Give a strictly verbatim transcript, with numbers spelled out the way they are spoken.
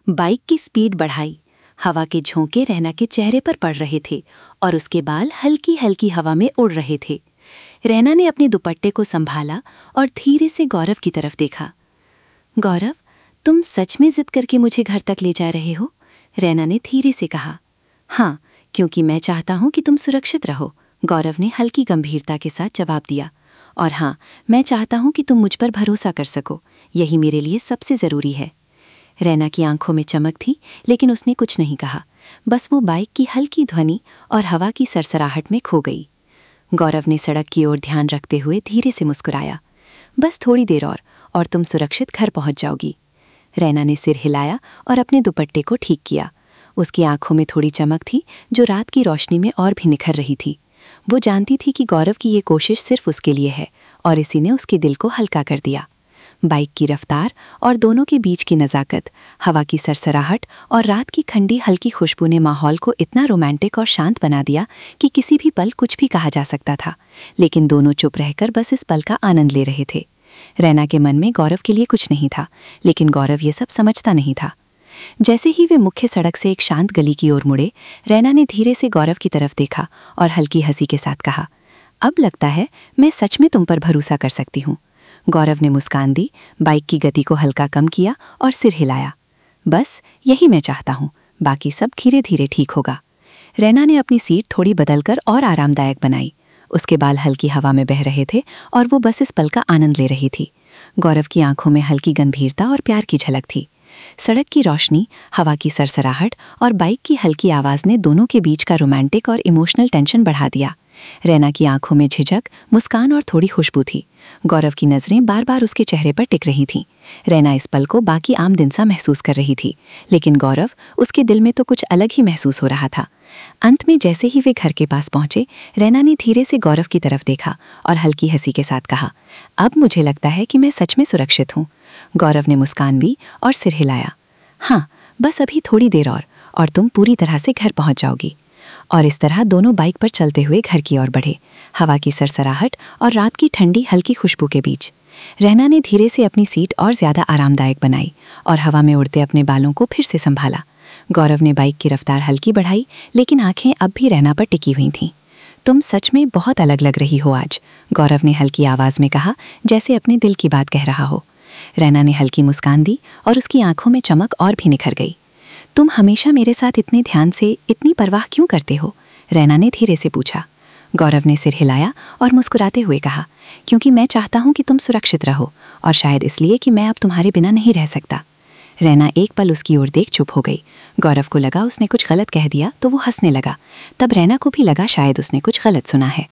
Bike की speed बढ़ाई। हवा के झोंके रैना के चेहरे पर पड़ रहे थे और उसके बाल हल्की हल्की हवा में उड़ रहे थे। रैना ने अपने दुपट्टे को संभाला और धीरे से गौरव की तरफ देखा। गौरव, तुम सच में जिद करके मुझे घर तक ले जा रहे हो? रैना ने धीरे से कहा। हाँ, क्योंकि मैं चाहता हूं कि तुम सुरक्षित रहो, गौरव ने हल्की गंभीरता के साथ जवाब दिया। और हाँ, मैं चाहता हूं कि तुम मुझ पर भरोसा कर सको, यही मेरे लिए सबसे ज़रूरी है। रैना की आंखों में चमक थी, लेकिन उसने कुछ नहीं कहा। बस वो बाइक की हल्की ध्वनि और हवा की सरसराहट में खो गई। गौरव ने सड़क की ओर ध्यान रखते हुए धीरे से मुस्कुराया। बस थोड़ी देर और और तुम सुरक्षित घर पहुंच जाओगी। रैना ने सिर हिलाया और अपने दुपट्टे को ठीक किया। उसकी आंखों में थोड़ी चमक थी, जो रात की रोशनी में और भी निखर रही थी। वो जानती थी कि गौरव की ये कोशिश सिर्फ उसके लिए है, और इसी ने उसके दिल को हल्का कर दिया। बाइक की रफ्तार और दोनों के बीच की नज़ाकत, हवा की सरसराहट और रात की ठंडी हल्की खुशबू ने माहौल को इतना रोमांटिक और शांत बना दिया कि किसी भी पल कुछ भी कहा जा सकता था। लेकिन दोनों चुप रहकर बस इस पल का आनंद ले रहे थे। रैना के मन में गौरव के लिए कुछ नहीं था, लेकिन गौरव ये सब समझता नहीं था। जैसे ही वे मुख्य सड़क से एक शांत गली की ओर मुड़े, रैना ने धीरे से गौरव की तरफ देखा और हल्की हंसी के साथ कहा, अब लगता है मैं सच में तुम पर भरोसा कर सकती हूँ। गौरव ने मुस्कान दी, बाइक की गति को हल्का कम किया और सिर हिलाया। बस यही मैं चाहता हूँ, बाकी सब धीरे धीरे ठीक होगा। रैना ने अपनी सीट थोड़ी बदलकर और आरामदायक बनाई। उसके बाल हल्की हवा में बह रहे थे और वो बस इस पल का आनंद ले रही थी। गौरव की आंखों में हल्की गंभीरता और प्यार की झलक थी। सड़क की रोशनी, हवा की सरसराहट और बाइक की हल्की आवाज़ ने दोनों के बीच का रोमांटिक और इमोशनल टेंशन बढ़ा दिया। रैना की आंखों में झिझक, मुस्कान और थोड़ी खुशबू थी। गौरव की नज़रें बार बार उसके चेहरे पर टिक रही थीं। रैना इस पल को बाकी आम दिन सा महसूस कर रही थी, लेकिन गौरव, उसके दिल में तो कुछ अलग ही महसूस हो रहा था। अंत में जैसे ही वे घर के पास पहुंचे, रैना ने धीरे से गौरव की तरफ देखा और हल्की हंसी के साथ कहा, अब मुझे लगता है कि मैं सच में सुरक्षित हूँ। गौरव ने मुस्कान दी और सिर हिलाया। हाँ, बस अभी थोड़ी देर और और तुम पूरी तरह से घर पहुंच जाओगी। और इस तरह दोनों बाइक पर चलते हुए घर की ओर बढ़े, हवा की सरसराहट और रात की ठंडी हल्की खुशबू के बीच। रैना ने धीरे से अपनी सीट और ज़्यादा आरामदायक बनाई और हवा में उड़ते अपने बालों को फिर से संभाला। गौरव ने बाइक की रफ्तार हल्की बढ़ाई, लेकिन आंखें अब भी रैना पर टिकी हुई थीं। तुम सच में बहुत अलग लग रही हो आज, गौरव ने हल्की आवाज़ में कहा, जैसे अपने दिल की बात कह रहा हो। रैना ने हल्की मुस्कान दी और उसकी आंखों में चमक और भी निखर गई। तुम हमेशा मेरे साथ इतने ध्यान से, इतनी परवाह क्यों करते हो? रैना ने धीरे से पूछा। गौरव ने सिर हिलाया और मुस्कुराते हुए कहा, क्योंकि मैं चाहता हूँ कि तुम सुरक्षित रहो, और शायद इसलिए कि मैं अब तुम्हारे बिना नहीं रह सकता। रैना एक पल उसकी ओर देख चुप हो गई। गौरव को लगा उसने कुछ गलत कह दिया तो वो हंसने लगा। तब रैना को भी लगा शायद उसने कुछ गलत सुना है।